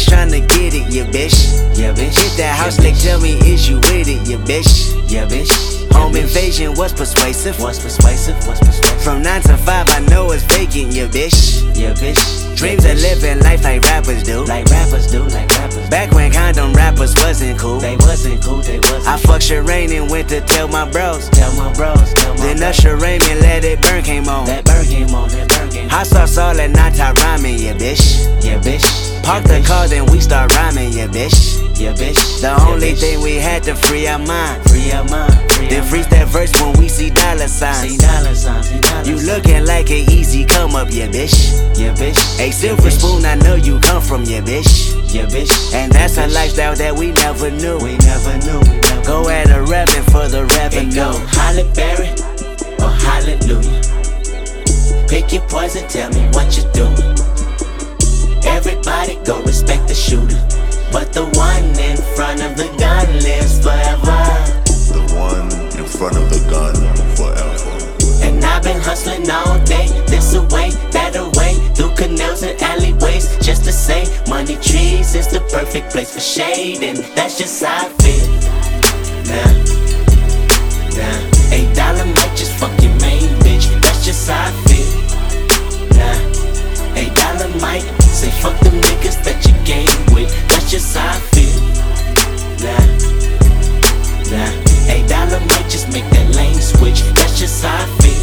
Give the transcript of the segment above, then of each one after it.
tryna get it, yeah bitch. Yeah bitch. Hit that house, like tell me is you with it, yeah bitch. Yeah bitch. Home invasion was persuasive. What's persuasive? What's persuasive? From 9 to 5, I know it's vacant, yeah bitch. Yeah bitch. Dreams of living life like rappers do. Like rappers do, like rappers. Back when condom rappers wasn't cool. They wasn't cool, they wasn't. I fucked Shireen and went to tell my bros. Tell my bros, tell my Then Usher Raymond Let It Burn came on. That burn came on, that burn came on. Hot sauce all at night, I rhyming, yeah bitch. Yeah bitch. Park the car, then we start rhyming, yeah bitch. Yeah bitch. The only thing we had to free our mind. Free our mind. Then freeze that verse when we see dollar signs. See dollar signs. You looking like an easy come up, yeah bitch. Yeah bitch. A silver spoon, I know you come from, yeah bitch. Yeah bitch. And that's a lifestyle that we never knew. We never knew. Go at a revving for the revenue. Go Halle Berry or hallelujah. Pick your poison, tell me what you doing. Everybody go respect the shooter, but the one in front of the gun lives forever. The one in front of the gun forever. And I've been hustling all day, this away, that away, through canals and alleyways, just to say money trees is the perfect place for shade, and that's just how I feel. Nah, $8 might just fuck your main bitch, that's just how I feel. Nah, $8 might say fuck them niggas that you game with, that's just how I feel. Nah, $8 might just make that lane switch, that's just how I feel.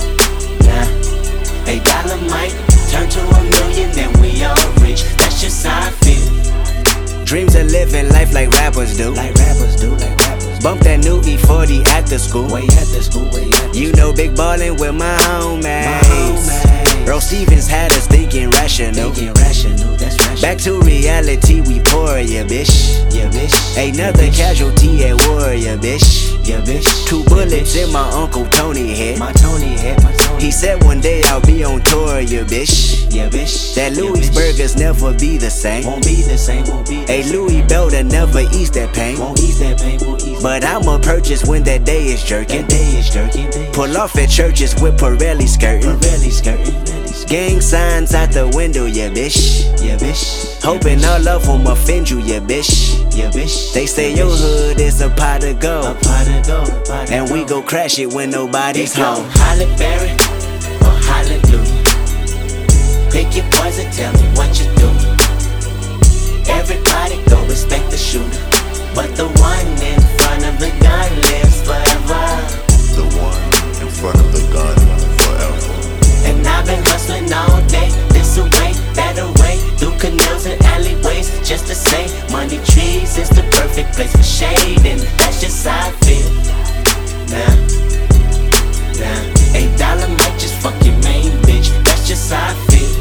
Nah, $8 might turn to $1 million and we all rich, that's just how I feel. Dreams of living life like rappers do. Like rappers do, like rappers. Bump that new E40 at the school. Way at the school, way at the You know big ballin' with my homies. Earl Stevens had us thinking rational. That's rational. Back to reality, we pour, yeah bitch. Yeah bitch. Another casualty at war, yeah bitch. Yeah bitch. 2 bullets in my Uncle Tony head. My Tony head, my Tony. He said one day I'll be on tour, yeah bitch. Yeah bitch. That Louis burgers never be the same. Won't be the same, won't be the same. A Louis Belder never ease that pain. Won't ease that pain, won't ease. But I'ma purchase when that day is jerking. That day is jerking. Pull off at churches with Pirelli skirting. Pirelli skirting. Gang signs out the window, yeah bitch. Yeah bitch. Hoping all of them offend you, yeah bitch. Yeah bitch. They say your hood is a pot of gold. A pot of gold. And we go crash it when nobody's home. Halle Berry or hallelujah. Pick your poison, tell me what you doing. Everybody go respect the shooter, but the one in front of the gun lives forever. The one in front of the gun forever. And I've been hustling all day, this away, that away, through canals and alleyways, just to say money trees is the perfect place for shade, and that's just how I feel. Nah, $8 might just fuck your main bitch, that's just how I feel.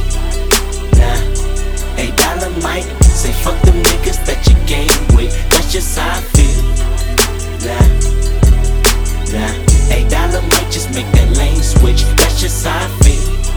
Nah, $8 might say fuck them niggas that you game with, that's just how I feel. Nah, $8 might just make that lane switch, that's just how I feel.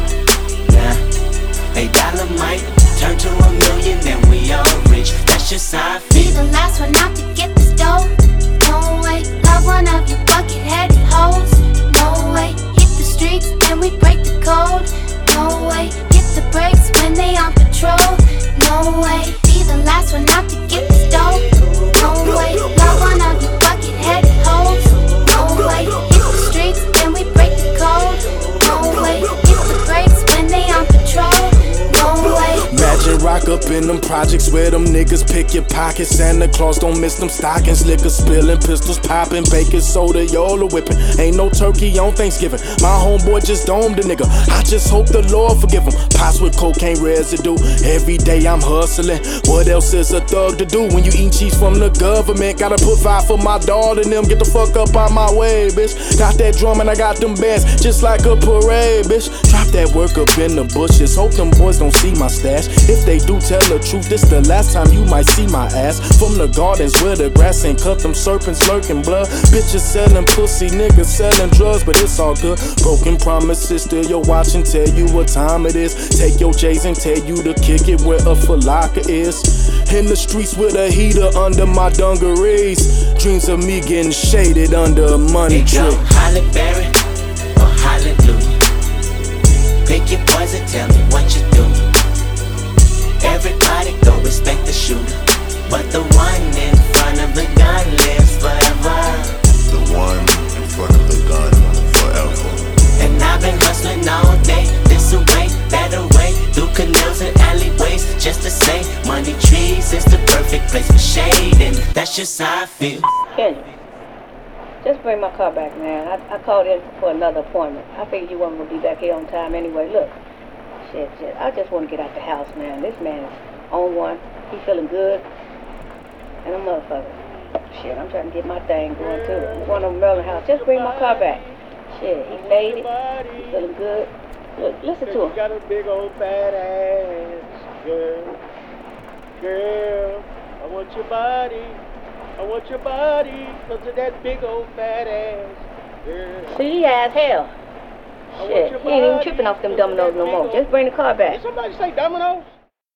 $8 might turn to $1 million and we all rich, that's just how I feel. Be the last one out to get this dough. No way, love one of you bucket-headed hoes. No way, hit the streets and we break the code. No way, hit the brakes when they on patrol. No way, be the last one out to get this dough. No way, love one of you bucket-headed hoes. No way, hit the streets and we break the code. No way, hit the brakes when they on patrol. Imagine rock up in them projects where them niggas pick your pockets. Santa Claus don't miss them stockings. Liquor spilling, pistols popping, baking soda, Yola whipping. Ain't no turkey on Thanksgiving. My homeboy just domed a nigga. I just hope the Lord forgive him. Pots with cocaine residue. Every day I'm hustling. What else is a thug to do when you eat cheese from the government? Gotta provide for my daughter and them. Get the fuck up out my way, bitch. Got that drum and I got them bands just like a parade, bitch. Drop that work up in the bushes. Hope them boys don't see my stash. If they do tell the truth, this the last time you might see my ass. From the gardens where the grass ain't cut, them serpents lurking blood. Bitches selling pussy, niggas selling drugs, but it's all good. Broken promises, still your watch and tell you what time it is. Take your J's and tell you to kick it where a falaka is. In the streets with a heater under my dungarees. Dreams of me getting shaded under a money tree. Halle Berry or hallelujah. Pick your poison, tell me what you doing. Everybody go respect the shooter, but the one in front of the gun lives forever. The one in front of the gun forever. And I've been hustling all day, this away, that away, through canals and alleyways, just to say, money trees is the perfect place for shade, and that's just how I feel. Kendrick, just bring my car back, man. I called in for another appointment. I figured you weren't gonna be back here on time anyway. Look, shit, I just want to get out the house, man. This man is on one. He feeling good, and a motherfucker. Shit, I'm trying to get my thing going too. I'm going to Merlin house. Just bring my car back. Shit, he made it. He feeling good. Look, listen to him. You got a big old fat ass, girl. Girl, I want your body. I want your body. Look at that big old fat ass, girl. See, he as hell. Shit, he ain't even tripping off them dominoes no more. Just bring the car back. Did somebody say dominoes?